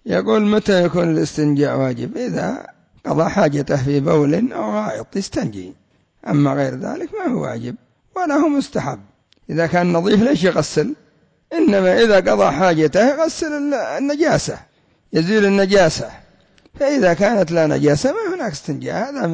يقول متى يكون الاستنجاء واجب؟ إذا قضى حاجته في بول أو غائط يستنجي، أما غير ذلك ما هو واجب ولا هو مستحب. إذا كان نظيف ليش يغسل؟ إنما إذا قضى حاجته يغسل النجاسة، يزيل النجاسة. فإذا كانت لا نجاسة ما هناك استنجاء. هذا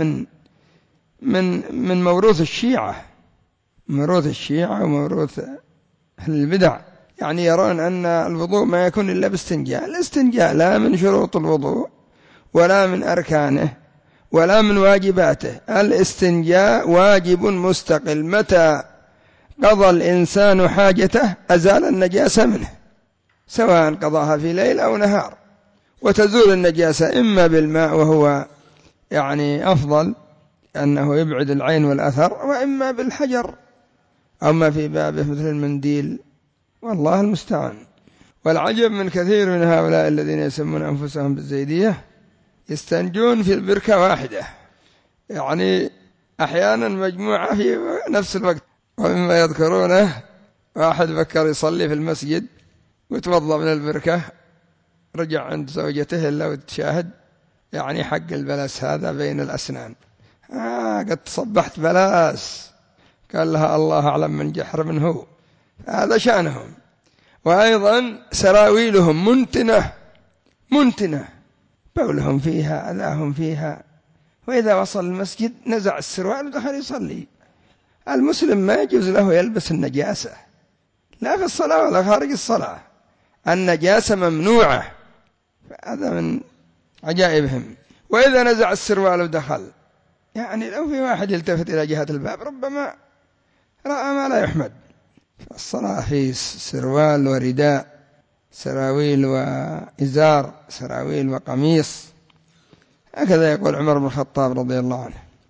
من موروث الشيعة، موروث الشيعة وموروث أهل البدع، يعني يرون أن الوضوء ما يكون إلا باستنجاء. الاستنجاء لا من شروط الوضوء ولا من أركانه ولا من واجباته. الاستنجاء واجب مستقل، متى قضى الإنسان حاجته أزال النجاسة منه، سواء قضاها في ليل أو نهار. وتزول النجاسة إما بالماء وهو يعني أفضل أنه يبعد العين والأثر، وإما بالحجر أو ما في بابه مثل المنديل، والله المستعان. والعجب من كثير من هؤلاء الذين يسمون أنفسهم بالزيدية يستنجون في البركة واحدة، يعني أحيانا مجموعة في نفس الوقت. ومما يذكرونه واحد فكر يصلي في المسجد وتوضأ من البركة، رجع عند زوجته إلا وتشاهد يعني حق البلاس هذا بين الأسنان، قد تصبحت بلاس. قال لها الله أعلم من جحر من هو. هذا شأنهم. وأيضا سراويلهم منتنة، بولهم فيها أذاهم فيها. وإذا وصل المسجد نزع السروال ودخل يصلي. المسلم ما يجوز له يلبس النجاسة، لا في الصلاة ولا خارج الصلاة، النجاسة ممنوعة. هذا من عجائبهم. وإذا نزع السروال ودخل، يعني لو في واحد يلتفت إلى جهة الباب ربما رأى ما لا يحمد. الصلاة في سروال ورداء، سراويل وإزار، سراويل وقميص، هكذا يقول عمر بن الخطاب رضي الله عنه.